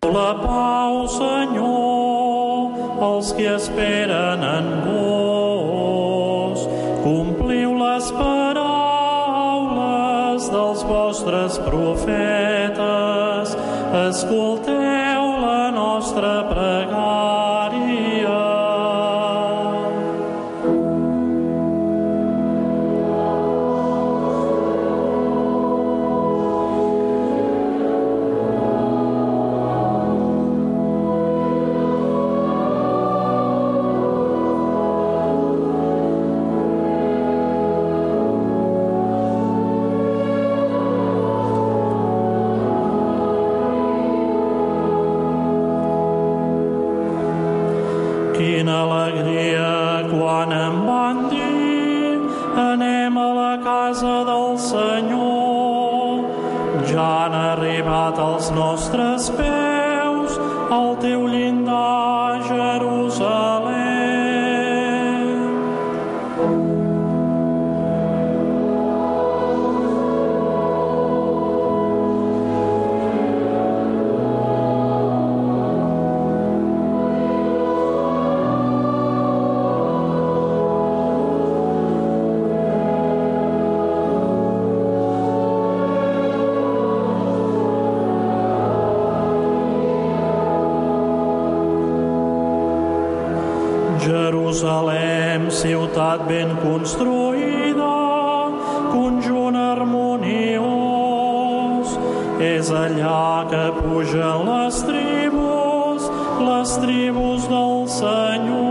La pau, Senyor, els que esperen en gos. Compliu les paraules dels vostres profetes. Escolteu la nostra pregària. Quina alegria quan em van dir anem a la casa del Senyor. Ja han arribat als nostres peus al teu llindar, Jerusalem. Jerusalem, ciutat ben construïda, conjunt harmoniós, és allà que pugen les tribus del Senyor.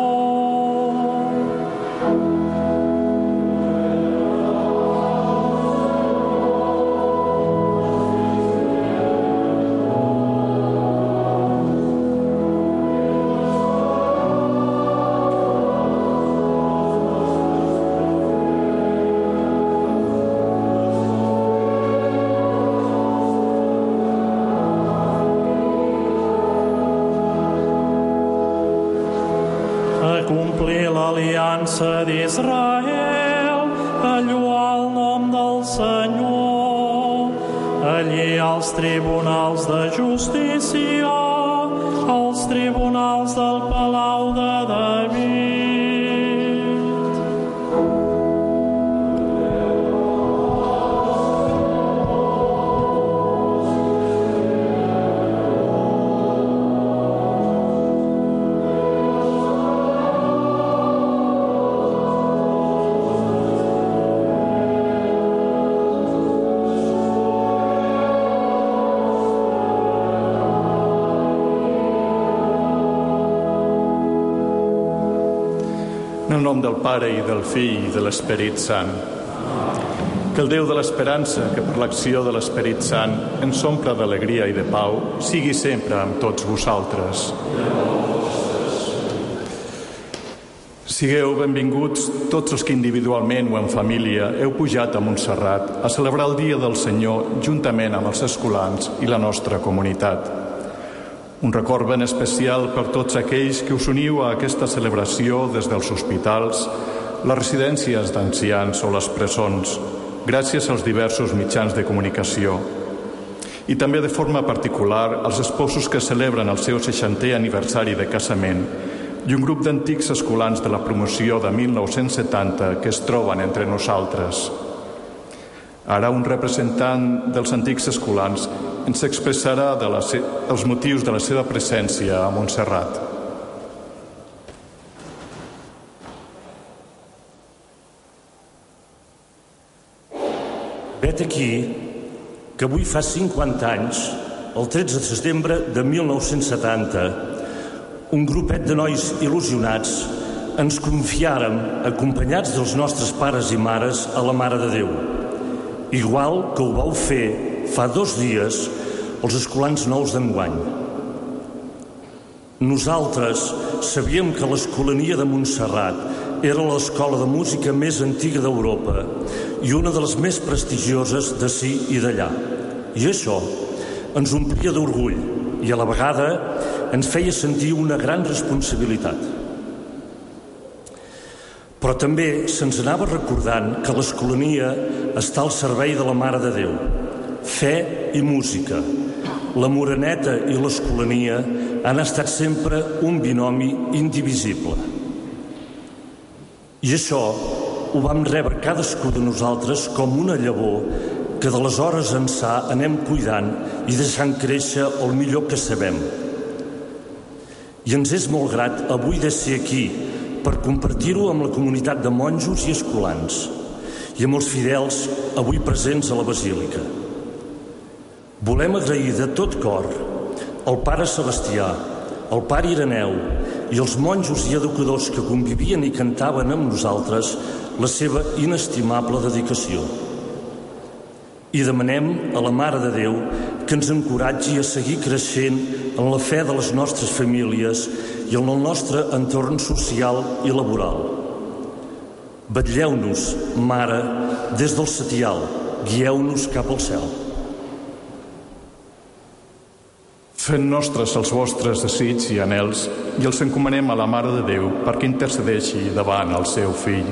Complir l'aliança d'Israel, a lloar el nom del Senyor. Allí als tribunals de justícia, als tribunals del Palau de David. En el nom del Pare i del Fill i de l'Esperit Sant. Que el Déu de l'esperança, que per l'acció de l'Esperit Sant ens omple d'alegria i de pau, sigui sempre amb tots vosaltres. Sigueu benvinguts tots els que individualment o en família heu pujat a Montserrat a celebrar el Dia del Senyor juntament amb els escolans i la nostra comunitat. Un record ben especial per tots aquells que us uniu a aquesta celebració des dels hospitals, les residències d'ancians o les presons, gràcies als diversos mitjans de comunicació. I també de forma particular als esposos que celebren el seu 60è aniversari de casament i un grup d'antics escolans de la promoció de 1970 que es troben entre nosaltres. Ara un representant dels antics escolans ens expressarà els motius de la seva presència a Montserrat. Vet aquí que avui fa 50 anys, el 13 de setembre de 1970, un grupet de nois il·lusionats ens confiàrem, acompanyats dels nostres pares i mares, a la Mare de Déu. Igual que ho vau fer fa 2 dies els escolans nous d'enguany. Nosaltres sabíem que l'Escolania de Montserrat era l'escola de música més antiga d'Europa i una de les més prestigioses d'ací i d'allà. I això ens omplia d'orgull i a la vegada ens feia sentir una gran responsabilitat. Però també se'ns anava recordant que l'Escolania està al servei de la Mare de Déu. Fe i música, la Moreneta i l'Escolania han estat sempre un binomi indivisible. I això ho vam rebre cadascú de nosaltres com una llavor que d'aleshores ençà anem cuidant i deixant créixer el millor que sabem. I ens és molt grat avui de ser aquí per compartir-ho amb la comunitat de monjos i escolans i amb els fidels avui presents a la Basílica. Volem agrair de tot cor al pare Sebastià, al pare Ireneu i els monjos i educadors que convivien i cantaven amb nosaltres la seva inestimable dedicació. I demanem a la Mare de Déu que ens encoratgi a seguir creixent en la fe de les nostres famílies i en el nostre entorn social i laboral. Vetlleu-nos, Mare, des del setial, guieu-nos cap al cel. Fent nostres els vostres desitjos i anhels i els encomanem a la Mare de Déu perquè intercedeixi davant el seu fill.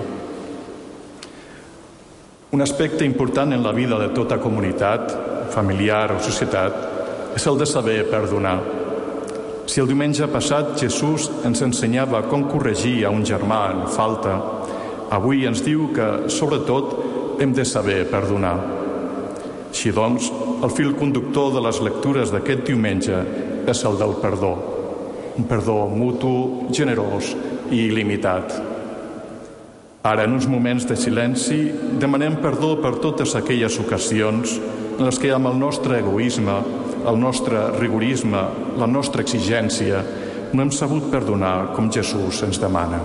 Un aspecte important en la vida de tota comunitat, familiar o societat, és el de saber perdonar. Si el diumenge passat Jesús ens ensenyava com corregir a un germà en falta, avui ens diu que, sobretot, hem de saber perdonar. Així doncs, el fil conductor de les lectures d'aquest diumenge és el del perdó. Un perdó mutu, generós i il·limitat. Ara, en uns moments de silenci, demanem perdó per totes aquelles ocasions en les que amb el nostre egoisme, el nostre rigorisme, la nostra exigència, no hem sabut perdonar com Jesús ens demana.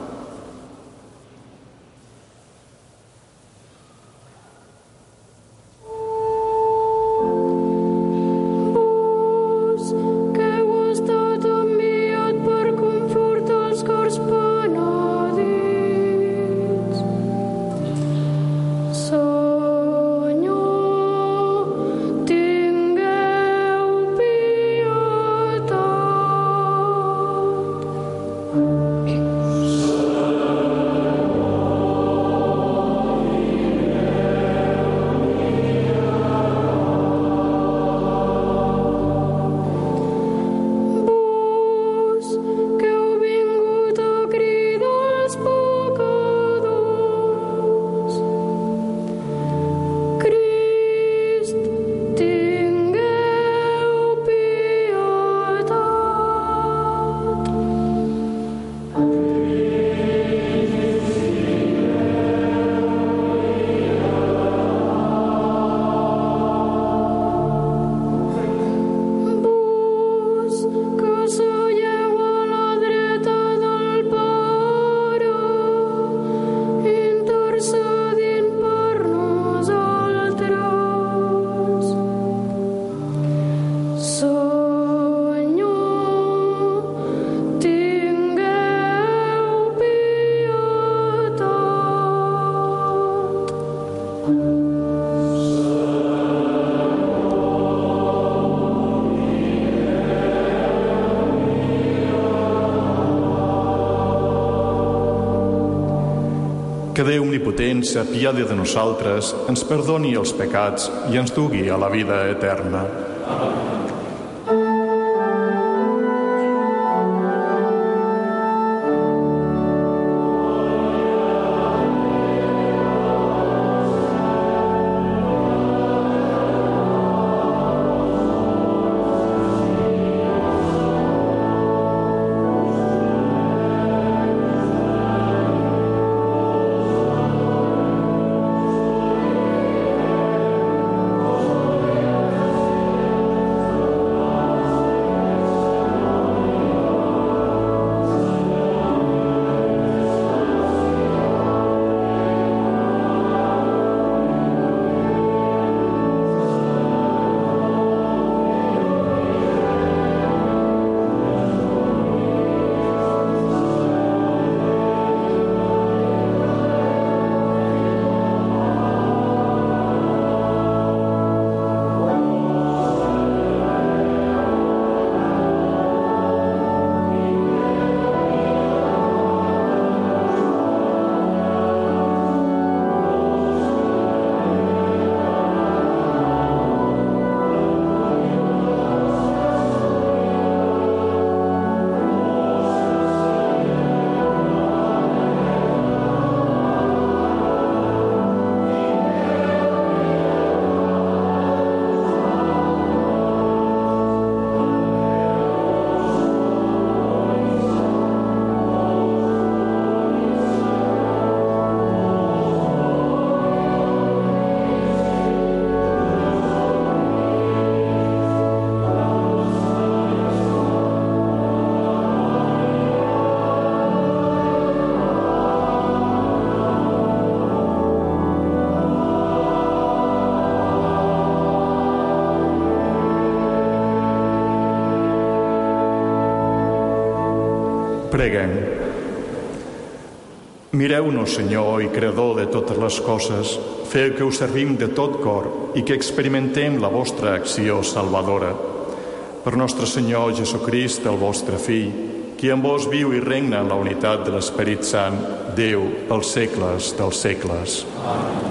Que Déu omnipotent s'apiadi de nosaltres, ens perdoni els pecats i ens dugui a la vida eterna. Preguem. Mireu-nos, Senyor i Creador de totes les coses, feu que us servim de tot cor i que experimentem la vostra acció salvadora. Per nostre Senyor Jesucrist, el vostre Fill, qui en vos viu i regna en la unitat de l'Esperit Sant, Déu, pels segles dels segles. Amén.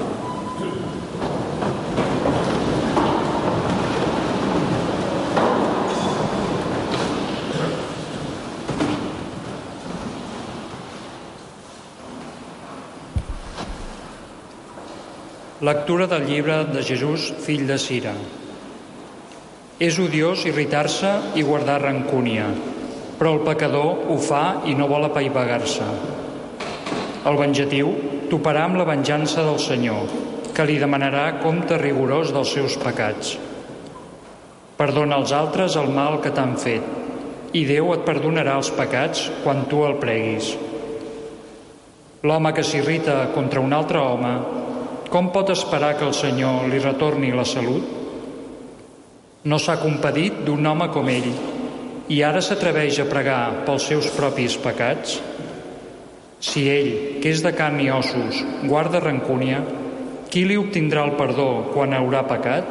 Lectura del llibre de Jesús, fill de Sira. És odiós irritar-se i guardar rancúnia, però el pecador ho fa i no vol apaivagar-se. El venjatiu toparà amb la venjança del Senyor, que li demanarà compte rigorós dels seus pecats. Perdona als altres el mal que t'han fet, i Déu et perdonarà els pecats quan tu el preguis. L'home que s'irrita contra un altre home, com pot esperar que el Senyor li retorni la salut? No s'ha compadit d'un home com ell i ara s'atreveix a pregar pels seus propis pecats? Si ell, que és de carn i ossos, guarda rancúnia, qui li obtindrà el perdó quan haurà pecat?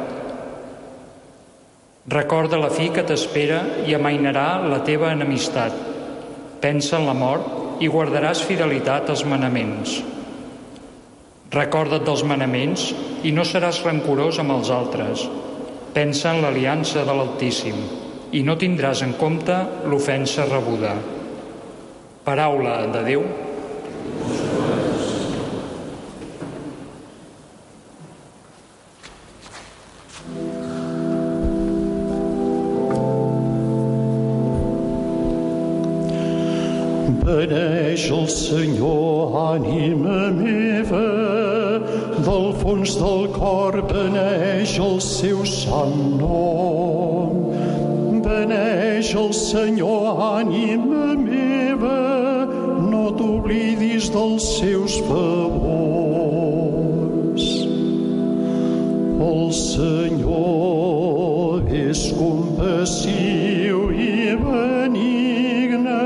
Recorda la fi que t'espera i amainarà la teva enemistat. Pensa en la mort i guardaràs fidelitat als manaments. Recorda't dels manaments i no seràs rancorós amb els altres. Pensa en l'aliança de l'Altíssim i no tindràs en compte l'ofensa rebuda. Paraula de Déu. Beneix el Senyor, ànima meva, del fons del cor beneix el seu sant nom. Beneix el Senyor, ànima meva, no t'oblidis dels seus favors. El Senyor és compassiu i benigne,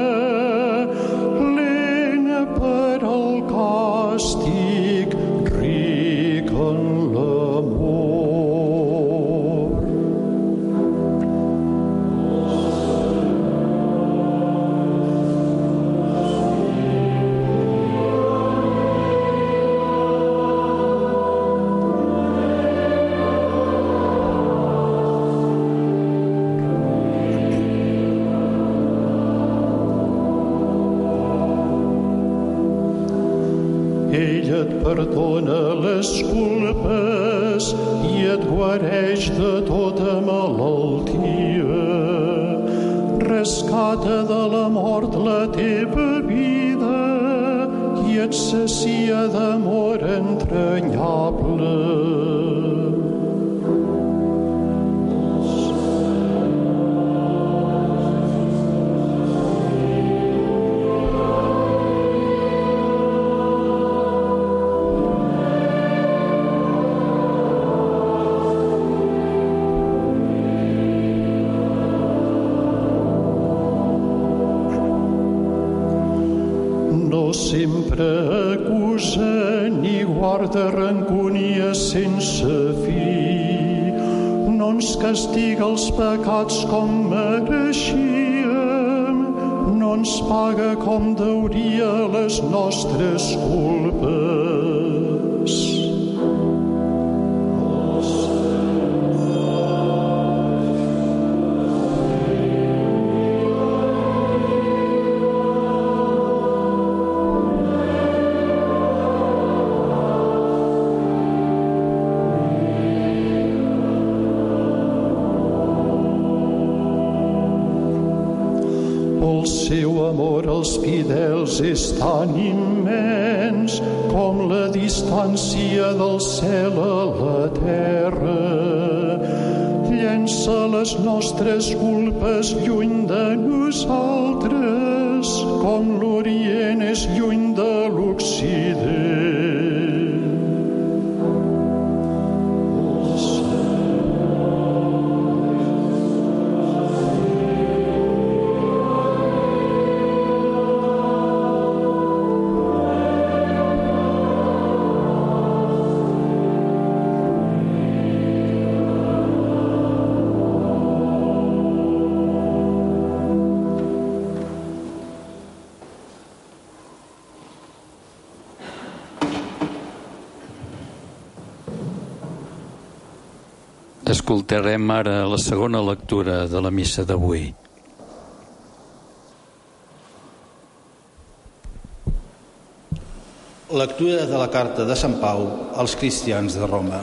estic ric en l'amor. Ell et perdona les culpes i et guareix de tota malaltia. Rescata de la mort la teva vida i et sacia d'amor entranyable. Sempre acusa ni guarda rancúnia sense fi. No ens castiga els pecats com mereixíem, no ens paga com deuria les nostres culpes. El seu amor als fidels és tan immens com la distància del cel a la terra. Llença les nostres culpes lluny de nosaltres, com l'Orient és lluny de l'Occident. Escoltarem ara la segona lectura de la missa d'avui. Lectura de la carta de Sant Pau als cristians de Roma.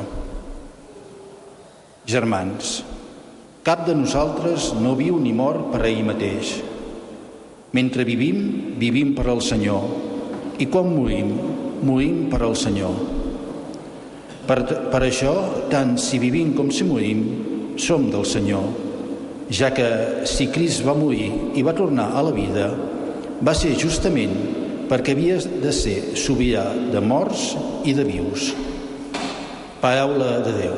Germans, cap de nosaltres no viu ni mor per a ell mateix. Mentre vivim, vivim per al Senyor, i quan morim, morim per al Senyor. Per això, tant si vivim com si morim, som del Senyor, ja que si Crist va morir i va tornar a la vida, va ser justament perquè havia de ser sobirà de morts i de vius. Paraula de Déu.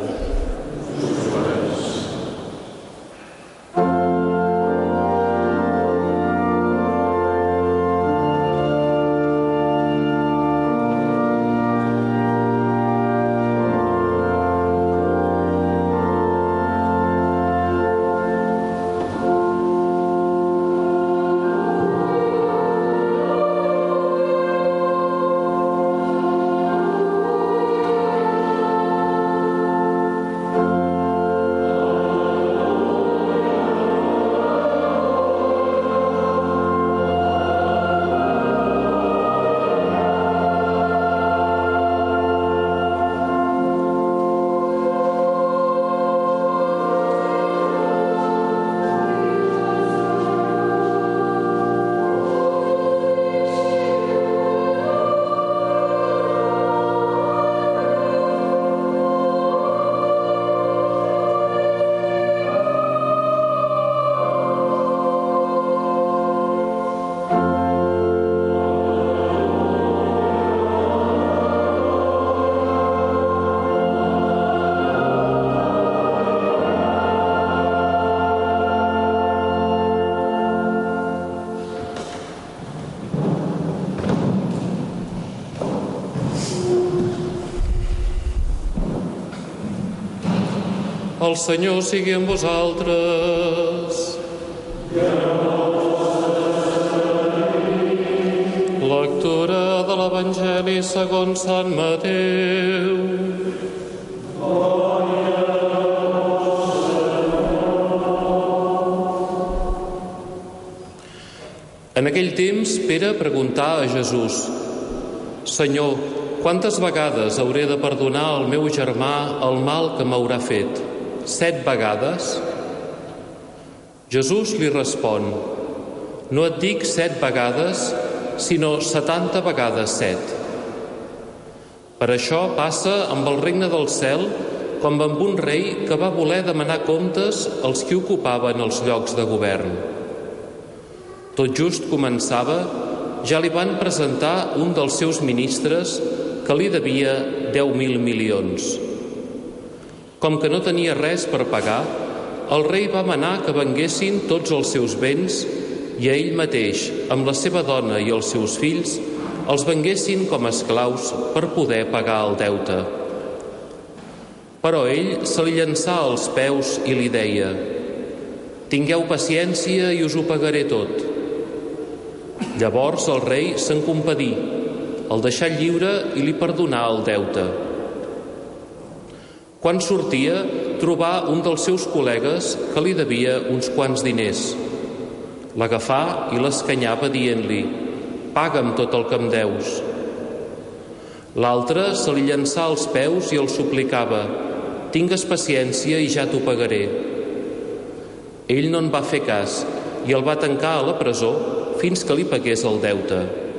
El Senyor sigui amb vosaltres. Lectura de l'Evangeli segons Sant Mateu. En aquell temps, Pere preguntà a Jesús: Senyor, quantes vegades hauré de perdonar al meu germà el mal que m'haurà fet? 7 vegades? Jesús li respon: no et dic 7 vegades, sinó 70 vegades 7. Per això passa amb el regne del cel com amb un rei que va voler demanar comptes als qui ocupaven els llocs de govern. Tot just començava, ja li van presentar un dels seus ministres que li devia 10.000 milions. Com que no tenia res per pagar, el rei va manar que venguessin tots els seus béns i a ell mateix, amb la seva dona i els seus fills, els venguessin com a esclaus per poder pagar el deute. Però ell se li llançà als peus i li deia: tingueu paciència i us ho pagaré tot. Llavors el rei se'n compadí, el deixà lliure i li perdonà el deute. Quan sortia, trobà un dels seus col·legues que li devia uns quants diners. L'agafà i l'escanyava dient-li: paga'm tot el que em deus. L'altre se li llançà als peus i el suplicava: tingues paciència i ja t'ho pagaré. Ell no en va fer cas i el va tancar a la presó fins que li pagués el deute.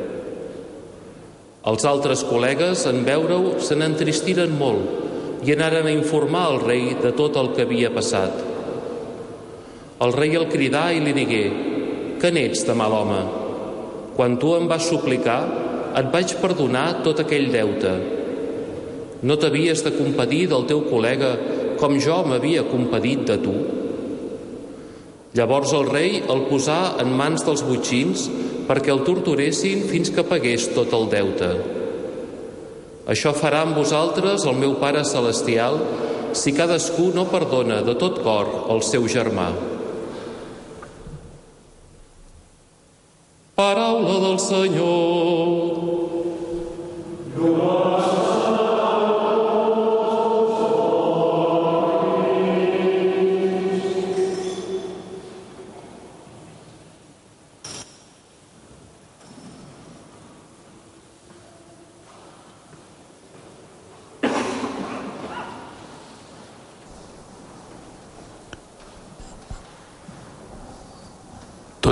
Els altres col·legues, en veure-ho, se n'entristiren molt i anaren a informar al rei de tot el que havia passat. El rei el cridà i li digué: que n'ets de mal home? Quan tu em vas suplicar, et vaig perdonar tot aquell deute. No t'havies de compadir del teu col·lega com jo m'havia compadit de tu? Llavors el rei el posà en mans dels botxins perquè el torturessin fins que pagués tot el deute. Això farà amb vosaltres el meu Pare Celestial si cadascú no perdona de tot cor el seu germà. Paraula del Senyor.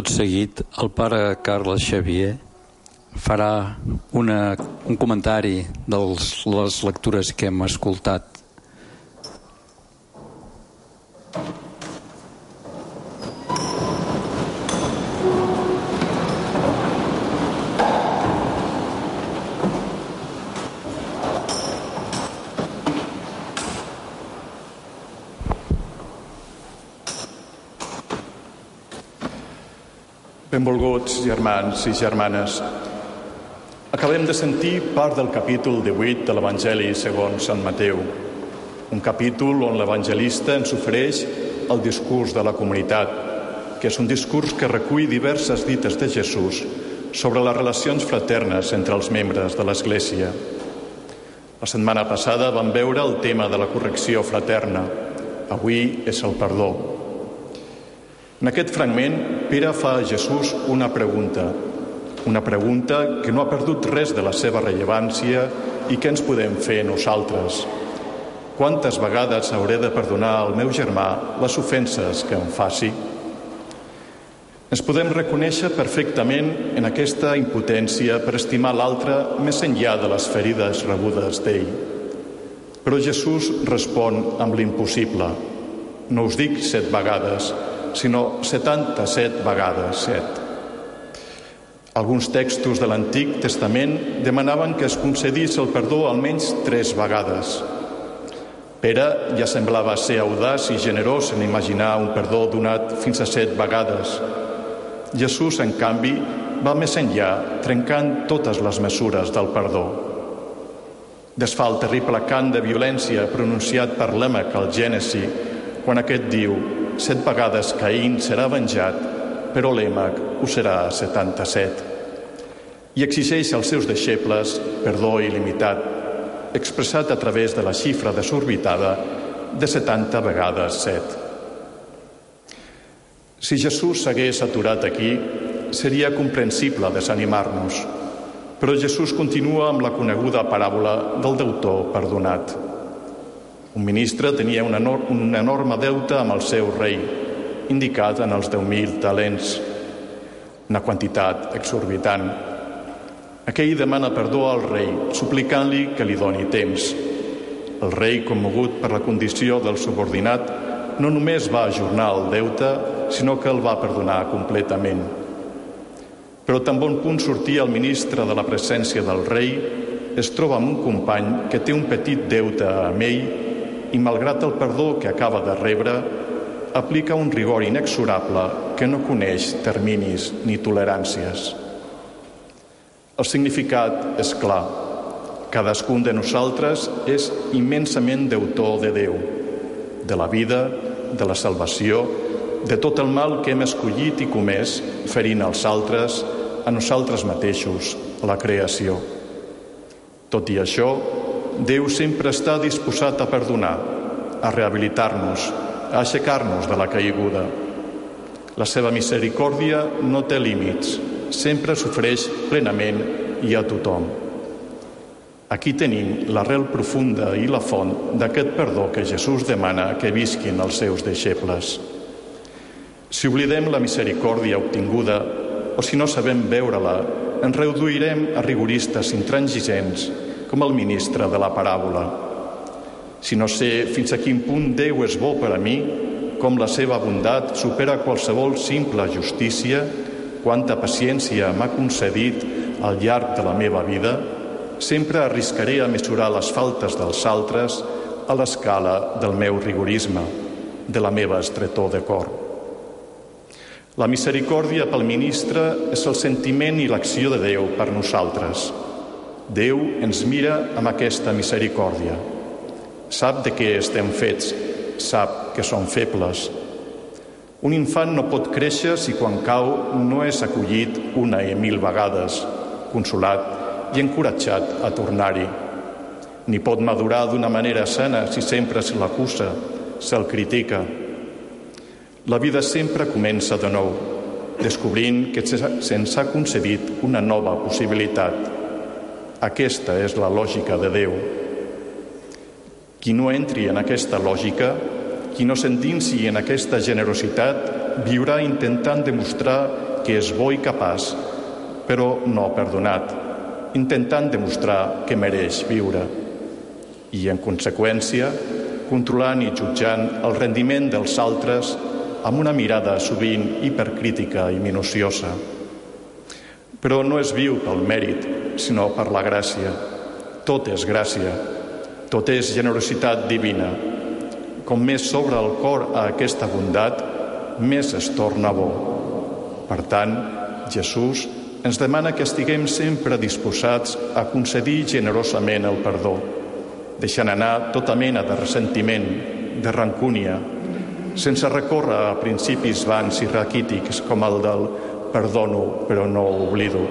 Tot seguit, el pare Carles Xavier farà un comentari de les lectures que hem escoltat. Benvolguts germans i germanes, acabem de sentir part del capítol 18 de l'Evangeli segons Sant Mateu, un capítol on l'evangelista ens ofereix el discurs de la comunitat, que és un discurs que recull diverses dites de Jesús sobre les relacions fraternes entre els membres de l'Església. La setmana passada vam veure el tema de la correcció fraterna, avui és el perdó. En aquest fragment, Pere fa a Jesús una pregunta que no ha perdut res de la seva rellevància i que ens podem fer nosaltres. Quantes vegades hauré de perdonar al meu germà les ofenses que em faci? Ens podem reconèixer perfectament en aquesta impotència per estimar l'altre més enllà de les ferides rebudes d'ell. Però Jesús respon amb l'impossible. No us dic 7 vegades, sinó 77 vegades 7. Alguns textos de l'Antic Testament demanaven que es concedís el perdó almenys 3 vegades. Pere ja semblava ser audaç i generós en imaginar un perdó donat fins a 7 vegades. Jesús, en canvi, va més enllà, trencant totes les mesures del perdó. Desfà el terrible cant de violència pronunciat per Lèmec al Gènesi, quan aquest diu: 7 vegades Caín serà venjat, però Lèmec ho serà 77. I exigeix als seus deixebles perdó il·limitat, expressat a través de la xifra desorbitada de 70 vegades 7. Si Jesús s'hagués aturat aquí, seria comprensible desanimar-nos, però Jesús continua amb la coneguda paràbola del deutor perdonat. Un ministre tenia un enorme deute amb el seu rei, indicat en els 10.000 talents, una quantitat exorbitant. Aquell demana perdó al rei, suplicant-li que li doni temps. El rei, commogut per la condició del subordinat, no només va ajornar el deute, sinó que el va perdonar completament. Però tan bon punt sortia el ministre de la presència del rei, es troba amb un company que té un petit deute amb ell i, malgrat el perdó que acaba de rebre, aplica un rigor inexorable que no coneix terminis ni toleràncies. El significat és clar. Cadascun de nosaltres és immensament deutor de Déu, de la vida, de la salvació, de tot el mal que hem escollit i comès, ferint als altres, a nosaltres mateixos, a la creació. Tot i això, Déu sempre està disposat a perdonar, a rehabilitar-nos, a aixecar-nos de la caiguda. La seva misericòrdia no té límits, sempre s'ofereix plenament i a tothom. Aquí tenim l'arrel profunda i la font d'aquest perdó que Jesús demana que visquin els seus deixebles. Si oblidem la misericòrdia obtinguda o si no sabem veure-la, ens reduirem a rigoristes intransigents com el ministre de la paràbola. Si no sé fins a quin punt Déu és bo per a mi, com la seva bondat supera qualsevol simple justícia, quanta paciència m'ha concedit al llarg de la meva vida, sempre arriscaré a mesurar les faltes dels altres a l'escala del meu rigorisme, de la meva estretor de cor. La misericòrdia pel ministre és el sentiment i l'acció de Déu per nosaltres. Déu ens mira amb aquesta misericòrdia. Sap de què estem fets, sap que som febles. Un infant no pot créixer si quan cau no és acollit 1 i 1000 vegades, consolat i encoratjat a tornar-hi. Ni pot madurar d'una manera sana si sempre se l'acusa, se'l critica. La vida sempre comença de nou, descobrint que se'ns ha concedit una nova possibilitat. Aquesta és la lògica de Déu. Qui no entri en aquesta lògica, qui no s'endinsi en aquesta generositat, viurà intentant demostrar que és bo i capaç, però no perdonat, intentant demostrar que mereix viure. I, en conseqüència, controlant i jutjant el rendiment dels altres amb una mirada sovint hipercrítica i minuciosa. Però no és viu pel mèrit, sinó per la gràcia. Tot és gràcia, tot és generositat divina. Com més s'obre el cor a aquesta bondat, més es torna bo. Per tant, Jesús ens demana que estiguem sempre disposats a concedir generosament el perdó, deixant anar tota mena de ressentiment, de rancúnia, sense recórrer a principis vans i raquítics com el del perdono però no oblido.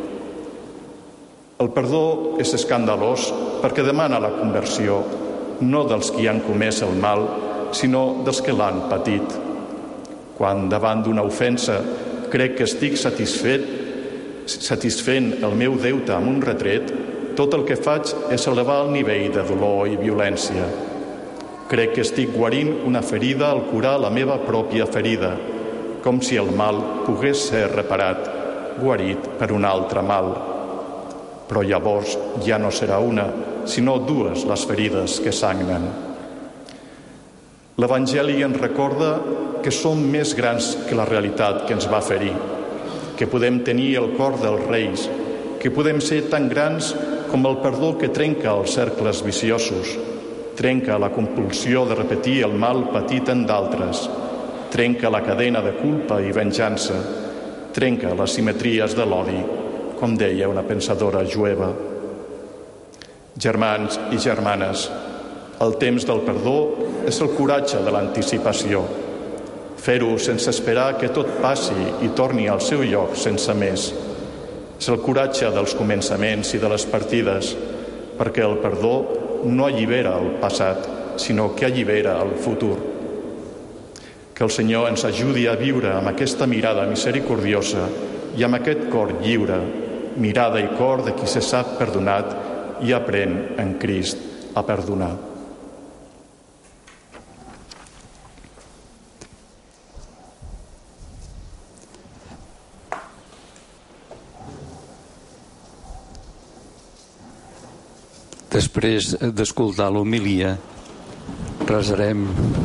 El perdó és escandalós perquè demana la conversió no dels qui han comès el mal, sinó dels que l'han patit. Quan davant d'una ofensa crec que estic satisfent el meu deute amb un retret, tot el que faig és elevar el nivell de dolor i violència. Crec que estic guarint una ferida al curar la meva pròpia ferida, com si el mal pogués ser reparat, guarit per un altre mal. Però llavors ja no serà una, sinó dues les ferides que sagnen. L'Evangeli ens recorda que som més grans que la realitat que ens va ferir, que podem tenir el cor dels reis, que podem ser tan grans com el perdó que trenca els cercles viciosos, trenca la compulsió de repetir el mal patit en d'altres, trenca la cadena de culpa i venjança, trenca les simetries de l'odi, com deia una pensadora jueva. Germans i germanes, el temps del perdó és el coratge de l'anticipació. Fer-ho sense esperar que tot passi i torni al seu lloc sense més. És el coratge dels començaments i de les partides, perquè el perdó no allibera el passat, sinó que allibera el futur. Que el Senyor ens ajudi a viure amb aquesta mirada misericordiosa i amb aquest cor lliure, mirada i cor de qui se sap perdonat i aprèn en Crist a perdonar. Després d'escoltar l'homilia, resarem.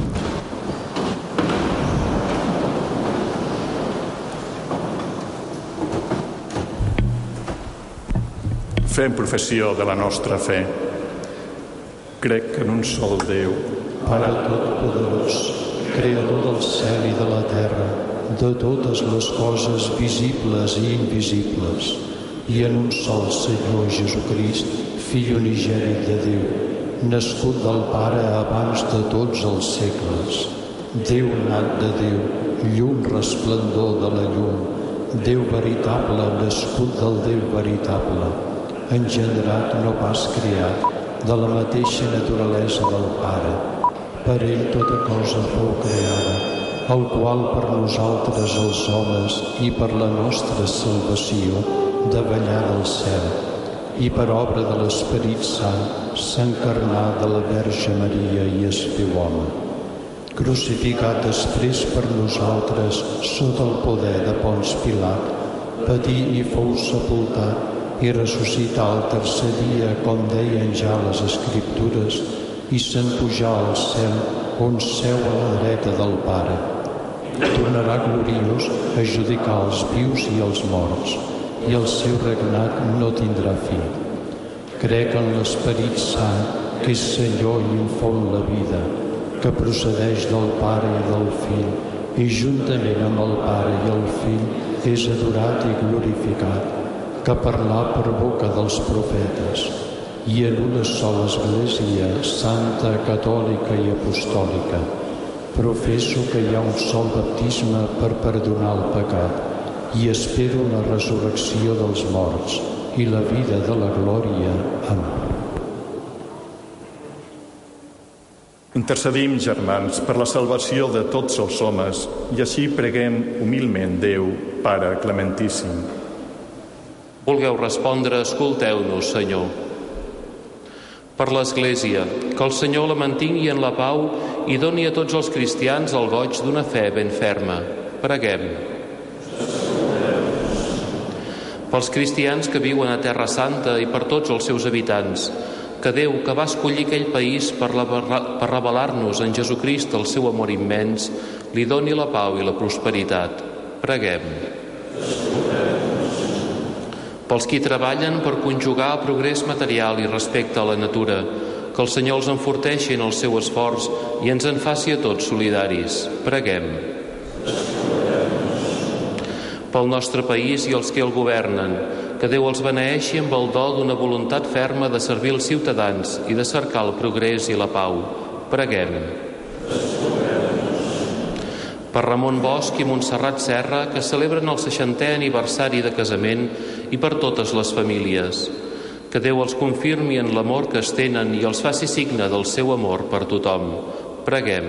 Fem professió de la nostra fe. Crec que en un sol Déu, Pare Totpoderós, Creador del cel i de la terra, de totes les coses visibles i invisibles, i en un sol Senyor Jesucrist, Fill unigènit de Déu, nascut del Pare abans de tots els segles, Déu nat de Déu, llum resplendor de la llum, Déu veritable, nascut del Déu veritable, engendrat no pas creat, de la mateixa naturalesa del Pare. Per ell tota cosa fou creada, el qual per nosaltres els homes i per la nostra salvació davallà del cel, i per obra de l'Esperit Sant s'encarnà de la Verge Maria i es féu home. Crucificat després per nosaltres sota el poder de Ponç Pilat, patí i fou sepultat, i ressuscità el tercer dia, com deien ja les Escriptures, i se'n pujà al cel, on seu a la dreta del Pare. Tornarà gloriós a judicar els vius i els morts, i el seu regnat no tindrà fi. Crec en l'Esperit Sant, que és Senyor i infon la vida, que procedeix del Pare i del Fill, i juntament amb el Pare i el Fill és adorat i glorificat, que parlà per boca dels profetes, i en una sola Església, santa, catòlica i apostòlica. Professo que hi ha un sol baptisme per perdonar el pecat, i espero la resurrecció dels morts i la vida de la glòria. Amén. Intercedim, germans, per la salvació de tots els homes, i així preguem humilment Déu, Pare clementíssim. Vulgueu respondre, escolteu-nos, Senyor. Per l'Església, que el Senyor la mantingui en la pau i doni a tots els cristians el goig d'una fe ben ferma. Preguem. pels cristians que viuen a Terra Santa i per tots els seus habitants, que Déu, que va escollir aquell país per revelar-nos en Jesucrist el seu amor immens, li doni la pau i la prosperitat. Preguem. Pels qui treballen per conjugar progrés material i respecte a la natura, que el Senyor els enforteixi en el seu esforç i ens en faci a tots solidaris. Preguem. Pel nostre país i els que el governen, que Déu els beneeixi amb el do d'una voluntat ferma de servir els ciutadans i de cercar el progrés i la pau. Preguem. Per Ramon Bosch i Montserrat Serra, que celebren el 60è aniversari de casament, i per totes les famílies. Que Déu els confirmi en l'amor que es tenen i els faci signe del seu amor per tothom. Preguem.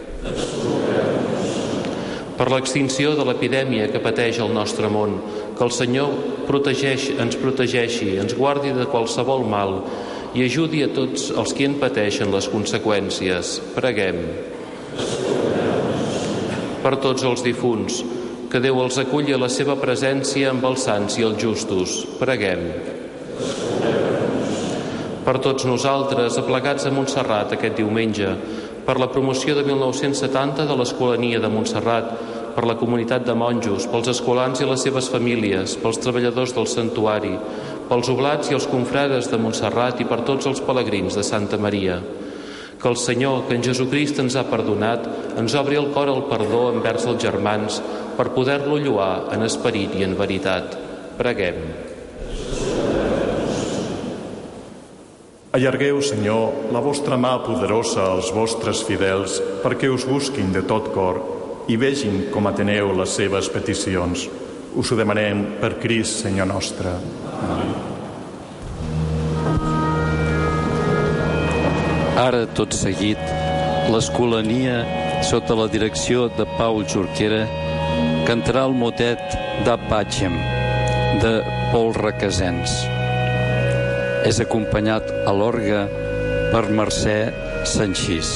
Per l'extinció de l'epidèmia que pateix el nostre món, que el Senyor ens protegeixi, ens guardi de qualsevol mal i ajudi a tots els que en pateixen les conseqüències. Preguem. Per tots els difunts, que Déu els aculli a la seva presència amb els sants i els justos. Preguem. Per tots nosaltres, aplegats a Montserrat aquest diumenge, per la promoció de 1970 de l'Escolania de Montserrat, per la comunitat de monjos, pels escolans i les seves famílies, pels treballadors del santuari, pels oblats i els confrares de Montserrat i per tots els pelegrins de Santa Maria. Que el Senyor, que en Jesucrist ens ha perdonat, ens obri el cor al perdó envers els germans per poder-lo lloar en esperit i en veritat. Preguem. Allargueu, Senyor, la vostra mà poderosa als vostres fidels perquè us busquin de tot cor i vegin com ateneu les seves peticions. Us ho demanem per Crist, Senyor nostre. Amén. Ara, tot seguit, l'Escolania, sota la direcció de Paul Jorquera, cantarà el motet Da Pacem, de Pol Requesens. És acompanyat a l'orgue per Mercè Sanchís.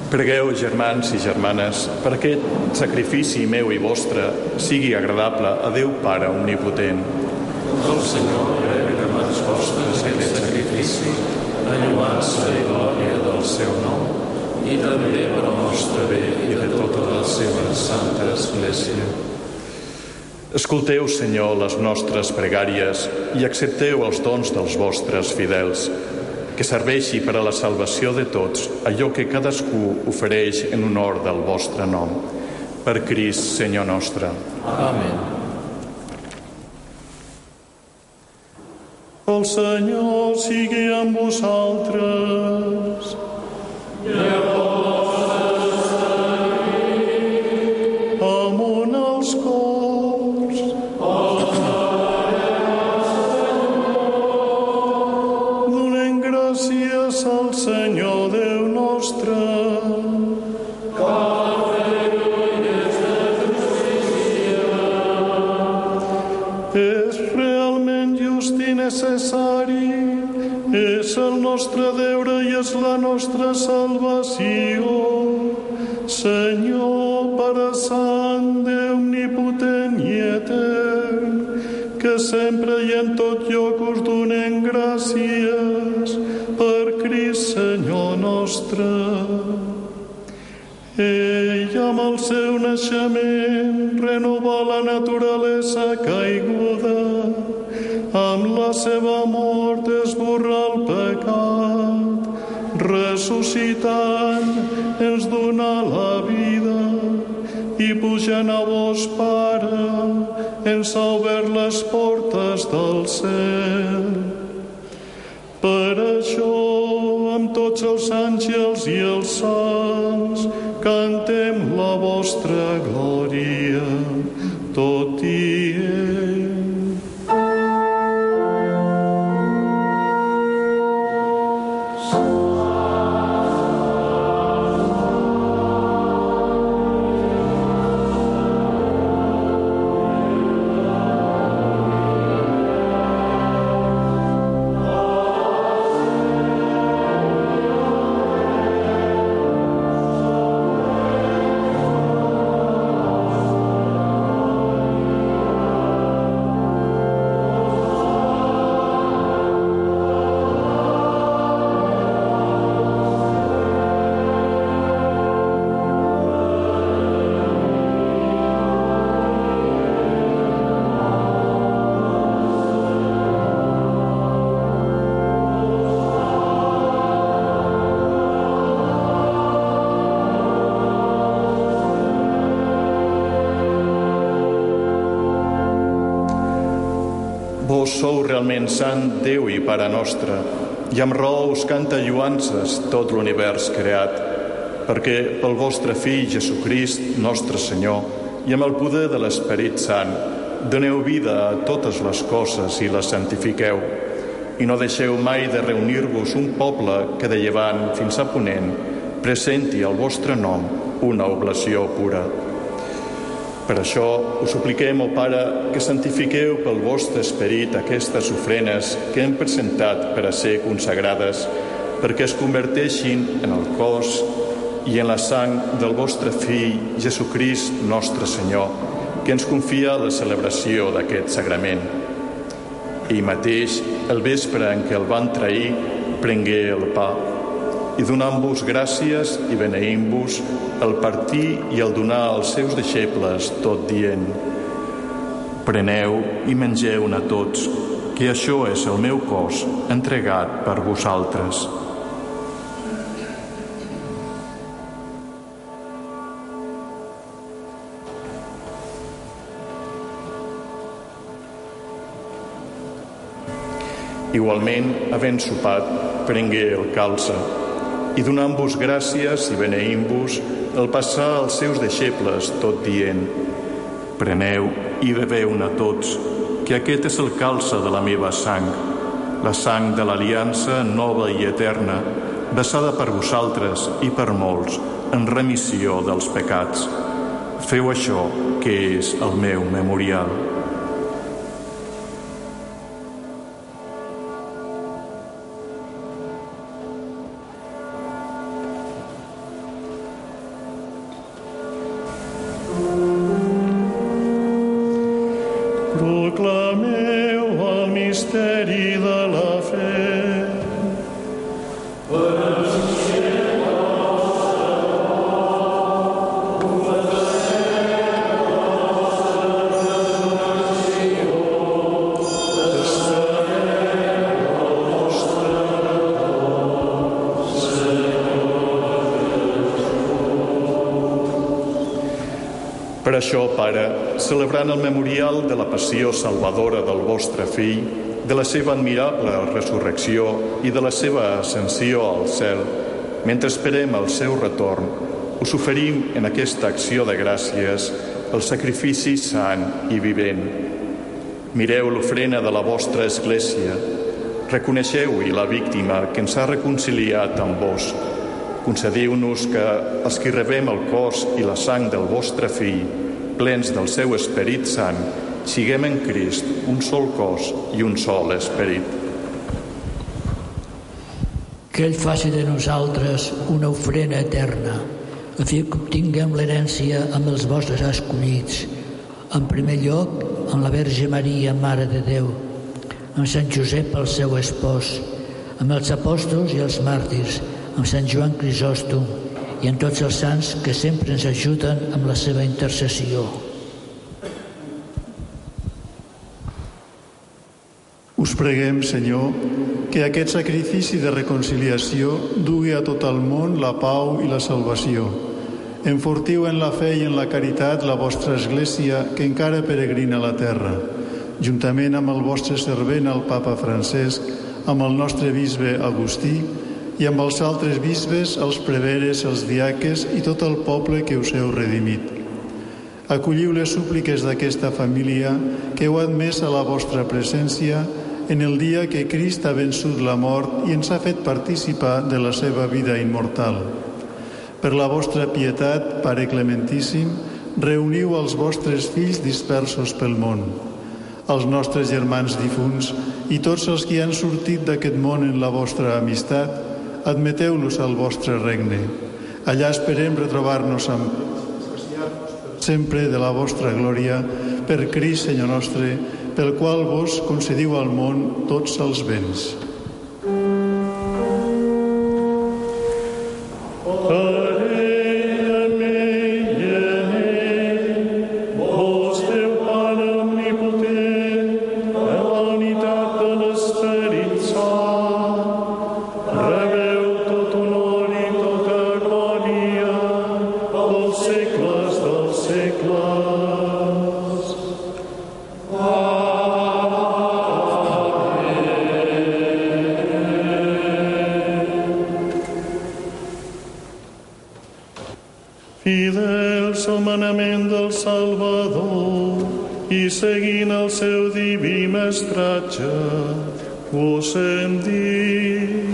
Pregueu, germans i germanes, per aquest sacrifici meu i vostre sigui agradable a Déu Pare Omnipotent. El Senyor rebi de mans vostres aquest sacrifici, en lloança i glòria del seu nom, i també per al nostre bé i de tota la seva santa Església. Escolteu, Senyor, les nostres pregàries i accepteu els dons dels vostres fidels, que serveixi per a la salvació de tots allò que cadascú ofereix en honor del vostre nom. Per Crist, Senyor nostre. Amén. El Senyor sigui amb vosaltres. Amunt els cors. Donem gràcies al Senyor Déu nostre. És realment just i necessari, és el nostre deure i és la nostra salvació. Senyor, Pare Sant, Déu omnipotent i etern, que sempre i en tot lloc us donem gràcies per Crist, Senyor nostre. Ell, amb el seu naixement, renovà la naturalesa caiguda. Amb la seva mort esborrà el pecat. Ressuscitant, ens donà la vida. I pujant a vos, Pare, ens ha obert les portes del cel. Per això, amb tots els àngels i els sants, cantem la vostra glòria tot dient. Vos sou realment sant, Déu i Pare nostre, i amb raó us canta lloances tot l'univers creat, perquè pel vostre Fill Jesucrist, nostre Senyor, i amb el poder de l'Esperit Sant, doneu vida a totes les coses i les santifiqueu, i no deixeu mai de reunir-vos un poble que de llevant fins a ponent presenti al vostre nom una oblació pura. Per això us supliquem, ó Pare, que santifiqueu pel vostre esperit aquestes ofrenes que hem presentat per a ser consagrades, perquè es converteixin en el cos i en la sang del vostre Fill, Jesucrist, nostre Senyor, que ens confia la celebració d'aquest sagrament. Ell mateix, el vespre en què el van trair, prengué el pa, i donant-vos gràcies i beneint-vos, el partir i el donar als seus deixebles, tot dient: preneu i mengeu-ne tots, que això és el meu cos, entregat per vosaltres. Igualment, havent sopat, prengué el calze, i donant-vos gràcies i beneint-vos, el passà als seus deixebles, tot dient: preneu i beveu-ne tots, que aquest és el calze de la meva sang, la sang de l'aliança nova i eterna, vessada per vosaltres i per molts, en remissió dels pecats. Feu això, que és el meu memorial. Proclameu el misteri de la fe. Per això, Pare, celebrant el memorial de la passió salvadora del vostre Fill, de la seva admirable resurrecció i de la seva ascensió al cel, mentre esperem el seu retorn, us oferim en aquesta acció de gràcies el sacrifici sant i vivent. Mireu l'ofrena de la vostra Església, reconeixeu-hi la víctima que ens ha reconciliat amb vos. Concediu-nos que els que rebem el cos i la sang del vostre Fill, plens del seu Esperit Sant, siguem en Crist un sol cos i un sol esperit. Que ell faci de nosaltres una ofrena eterna, a fi que obtinguem l'herència amb els vostres escollits, en primer lloc amb la Verge Maria, Mare de Déu, amb Sant Josep, el seu espòs, amb els apòstols i els màrtirs, amb Sant Joan Crisòstom i amb tots els sants que sempre ens ajuden amb la seva intercessió. Us preguem, Senyor, que aquest sacrifici de reconciliació dugui a tot el món la pau i la salvació. Enfortiu en la fe i en la caritat la vostra Església que encara peregrina a la terra, juntament amb el vostre servent, el Papa Francesc, amb el nostre bisbe Agustí i amb els altres bisbes, els preveres, els diaques i tot el poble que us heu redimit. Acolliu les súpliques d'aquesta família que heu admès a la vostra presència en el dia que Crist ha vençut la mort i ens ha fet participar de la seva vida immortal. Per la vostra pietat, Pare Clementíssim, reuniu els vostres fills dispersos pel món, els nostres germans difunts i tots els que han sortit d'aquest món en la vostra amistat, admeteu-los al vostre regne. Allà esperem retrobar-nos sempre de la vostra glòria, per Crist, Senyor nostre, pel qual vos concediu al món tots els béns. Fidels al manament del Salvador i seguint el seu diví mestratge, us hem dit.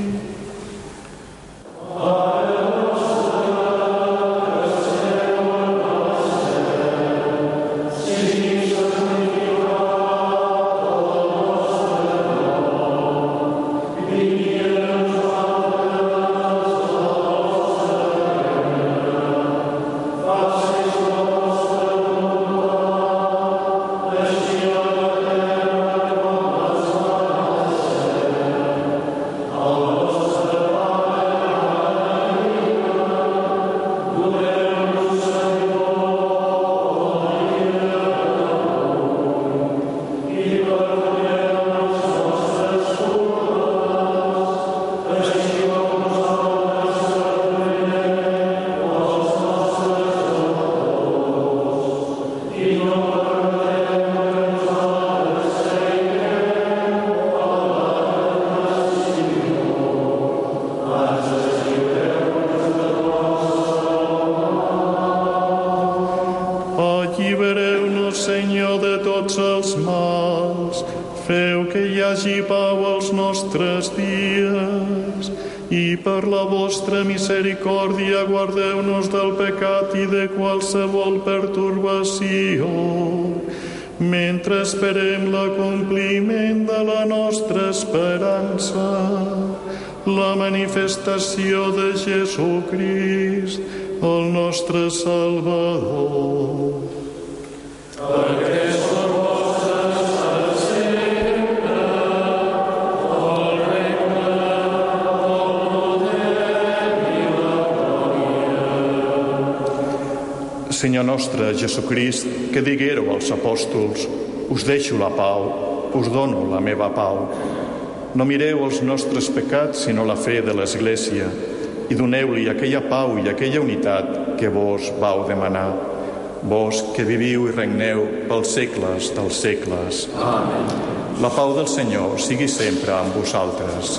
Allibereu-nos, Senyor, de tots els mals. Feu que hi hagi pau als nostres dies i per la vostra misericòrdia guardeu-nos del pecat i de qualsevol pertorbació, mentre esperem l'acompliment de la nostra esperança, la manifestació de Jesucrist, el nostre Salvador. Perquè són vostres Senyor nostre Jesucrist, que diguéreu als apòstols: us deixo la pau, us dono la meva pau. No mireu els nostres pecats, sinó la fe de l'Església, i doneu-li aquella pau i aquella unitat que vos vau demanar. Vos que viviu i regneu pels segles dels segles. Amén. La pau del Senyor sigui sempre amb vosaltres.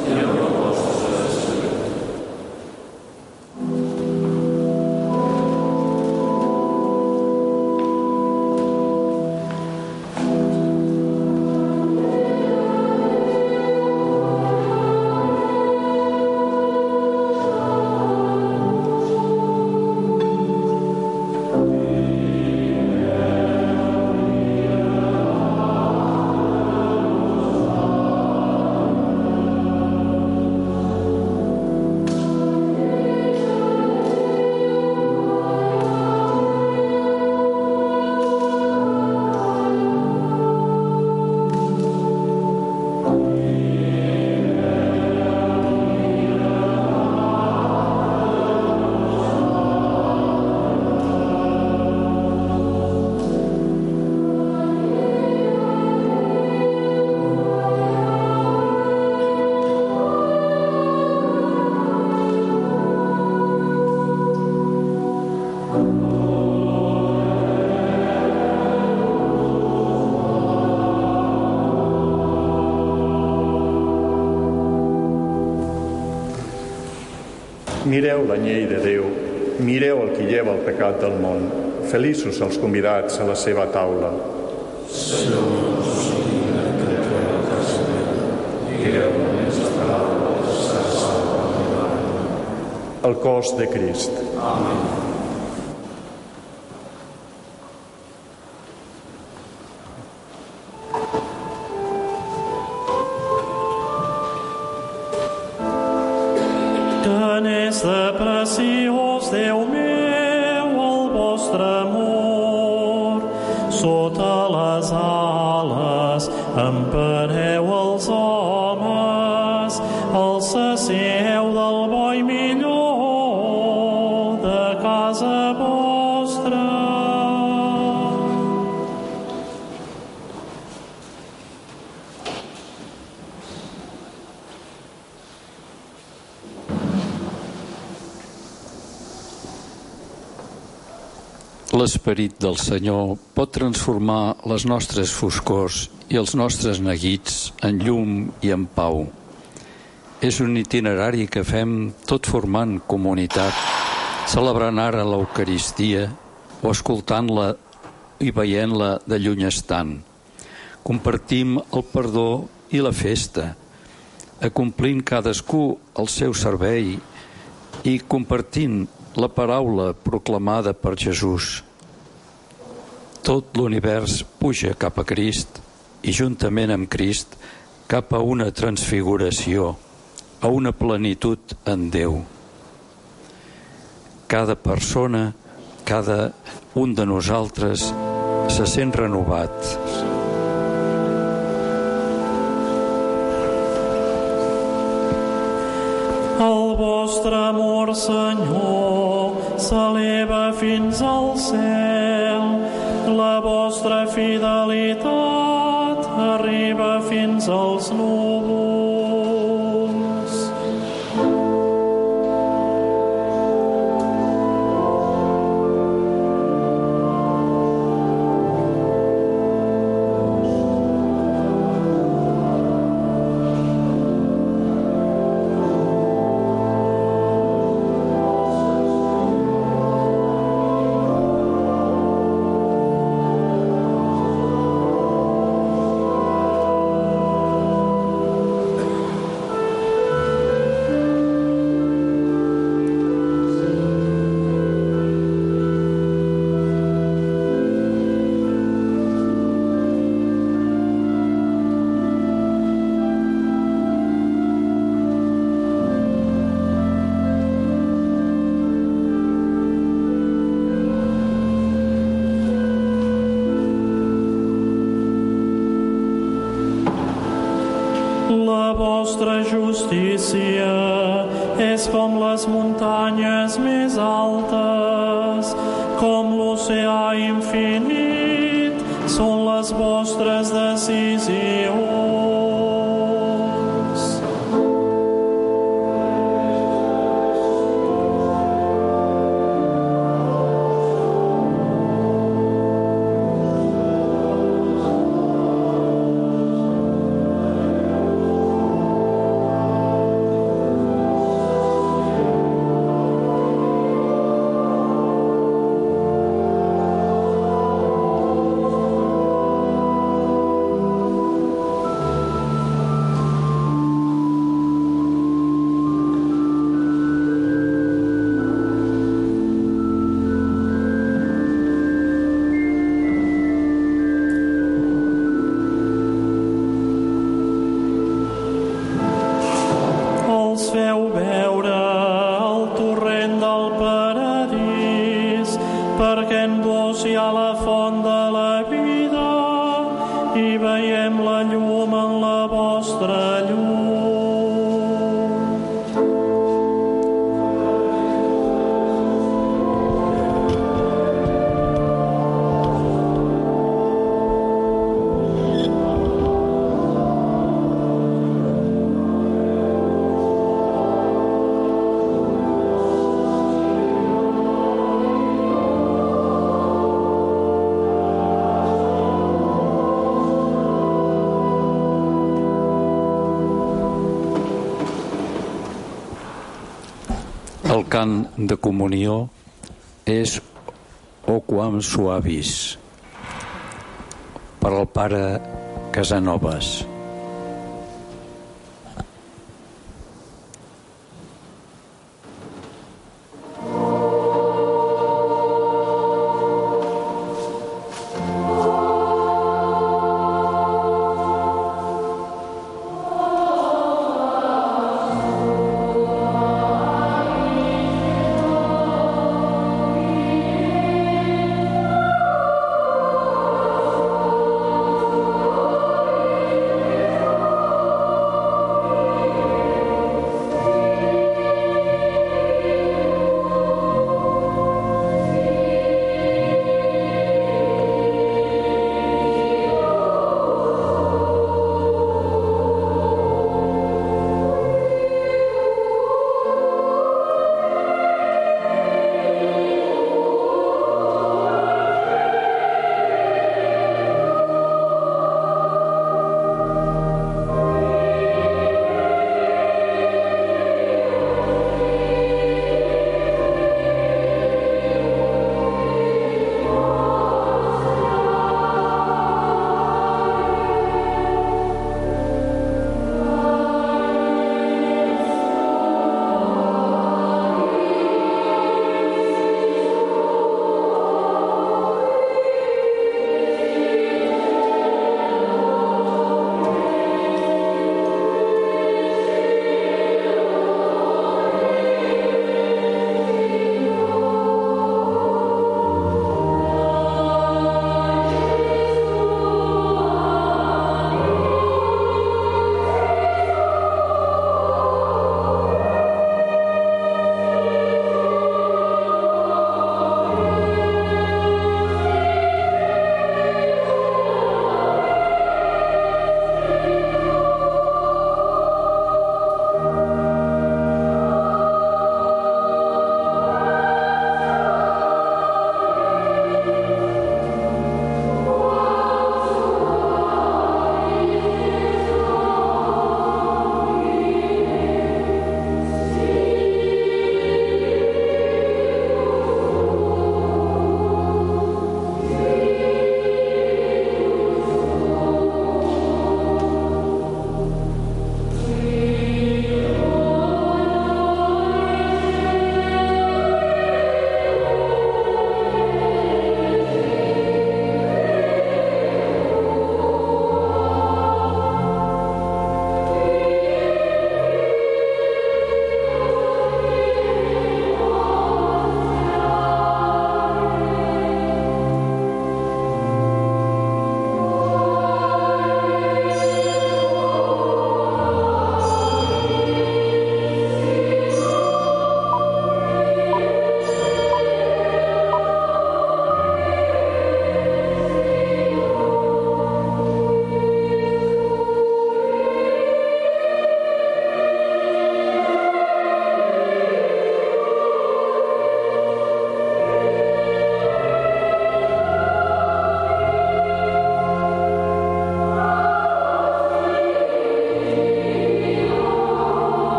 Mireu la llei de Déu, mireu el qui lleva el pecat del món. Feliços els convidats a la seva taula. Senyor, no sigui que entreu a casa meva, digueu només les paraules, serà salva la meva ànima. El cos de Crist. Amén. És de preciós, Déu meu, el vostre amor. Sota les ales empareu els homes, el sacieu del bo i millor de casa vostra. L'esperit del Senyor pot transformar les nostres foscors i els nostres neguits en llum i en pau. És un itinerari que fem tot formant comunitat, celebrant ara l'Eucaristia o escoltant-la i veient-la de lluny estant. Compartim el perdó i la festa, acomplint cadascú el seu servei i compartint la paraula proclamada per Jesús. Tot l'univers puja cap a Crist i juntament amb Crist cap a una transfiguració, a una plenitud en Déu. Cada persona, cada un de nosaltres se sent renovat. El vostre amor, Senyor, s'eleva fins al cel. La vostra fidelitat arriba fins als núvols. La vostra justícia és com les muntanyes més altes, com l'oceà infinit són les vostres decisions. El cant de comunió és O Quam Suavis per al pare Casanovas.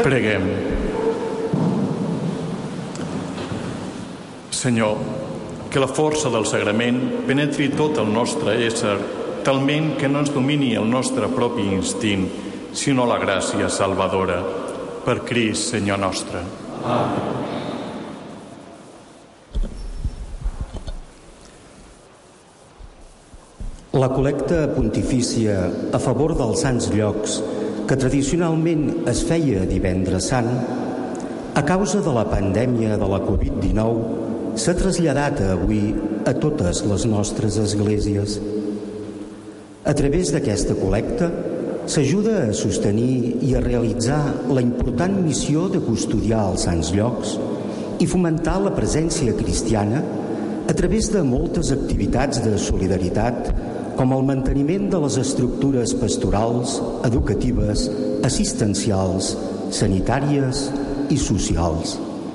Preguem. Senyor, que la força del sagrament penetri tot el nostre ésser, talment que no ens domini el nostre propi instint, sinó la gràcia salvadora. Per Crist, Senyor nostre. Amén. La col·lecta pontifícia a favor dels sants llocs, que tradicionalment es feia divendres sant, a causa de la pandèmia de la Covid-19, s'ha traslladat avui a totes les nostres esglésies. A través d'aquesta col·lecta s'ajuda a sostenir i a realitzar la important missió de custodiar els sants llocs i fomentar la presència cristiana a través de moltes activitats de solidaritat, com el manteniment de les estructures pastorals, educatives, assistencials, sanitàries i socials.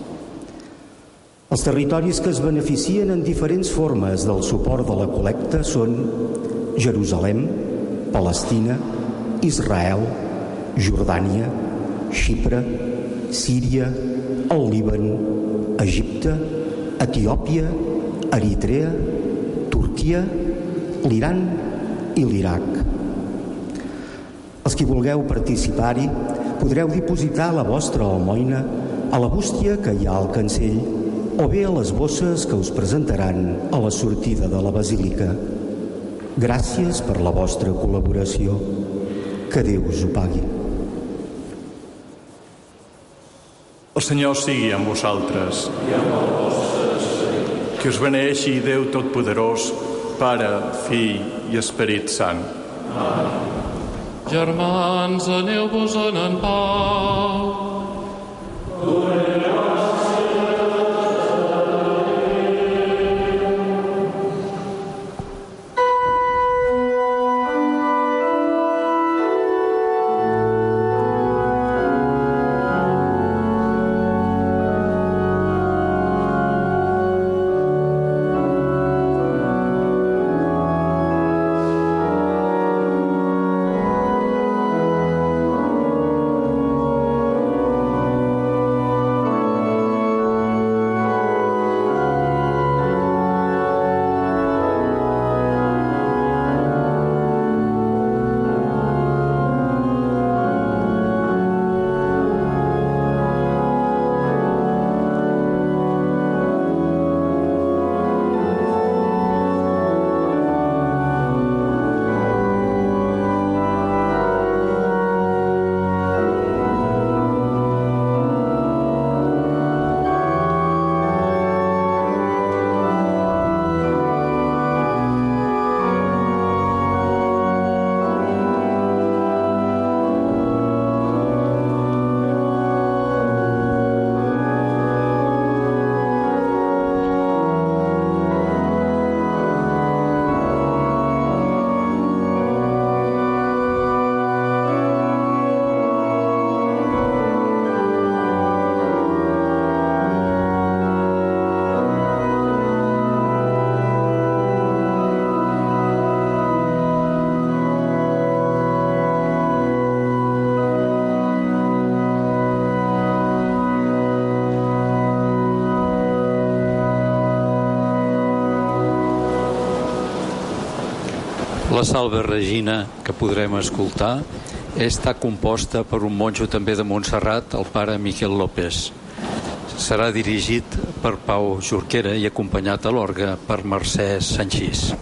Els territoris que es beneficien en diferents formes del suport de la col·lecta són Jerusalem, Palestina, Israel, Jordània, Xipre, Síria, el Líban, Egipte, Etiòpia, Eritrea, Turquia, l'Iran i l'Iraq. Els qui vulgueu participar-hi podreu dipositar la vostra almoina a la bústia que hi ha al cancell o bé a les bosses que us presentaran a la sortida de la basílica. Gràcies per la vostra col·laboració. Que Déu us ho pagui. El Senyor sigui amb vosaltres. Que us beneeixi Déu Totpoderós, Pare, Fill i Esperit Sant. Germans, aneu-vos en pau. La Salve Regina que podrem escoltar està composta per un monjo també de Montserrat, el pare Miquel López. Serà dirigit per Pau Jorquera i acompanyat a l'orgue per Mercè Sanchís.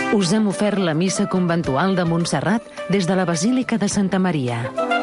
Us hem ofert la missa conventual de Montserrat des de la Basílica de Santa Maria.